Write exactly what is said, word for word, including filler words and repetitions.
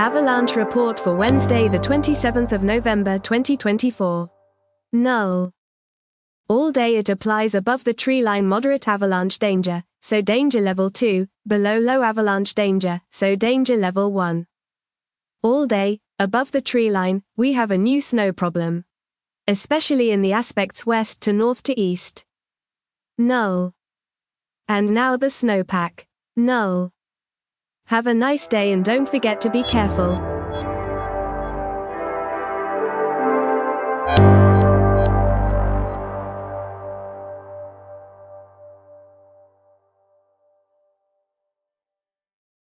Avalanche report for Wednesday, the twenty-seventh of November twenty twenty-four. Null. All day it applies above the tree line moderate avalanche danger, so danger level two, below low avalanche danger, so danger level one. All day, above the tree line, we have a new snow problem. Especially in the aspects west to north to east. Null. And now the snowpack. Null. Have a nice day and don't forget to be careful.